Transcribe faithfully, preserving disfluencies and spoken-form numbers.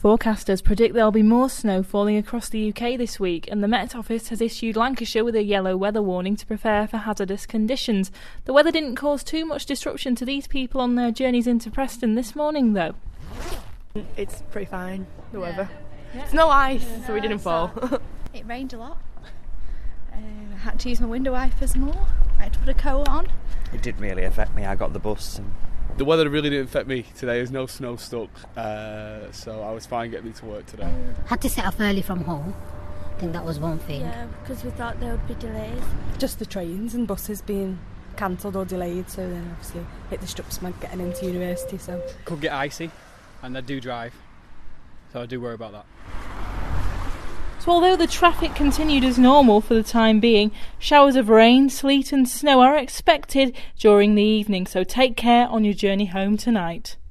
Forecasters predict there'll be more snow falling across the U K this week, and the Met Office has issued Lancashire with a yellow weather warning to prepare for hazardous conditions. The weather didn't cause too much disruption to these people on their journeys into Preston this morning, though. It's pretty fine, the yeah. weather. Yeah. It's no ice, yeah, so we didn't fall. It rained a lot. Um, I had to use my window wipers more. I had to put a coat on. It didn't really affect me. I got the bus. And the weather really didn't affect me today. There's no snow stuck, uh, so I was fine getting to work today. Had to set off early from home. I think that was one thing. Yeah, because we thought there would be delays. Just the trains and buses being cancelled or delayed, so then obviously it disrupts my getting into university. So could get icy, and I do drive, so I do worry about that. So although the traffic continued as normal for the time being, showers of rain, sleet and snow are expected during the evening, so take care on your journey home tonight.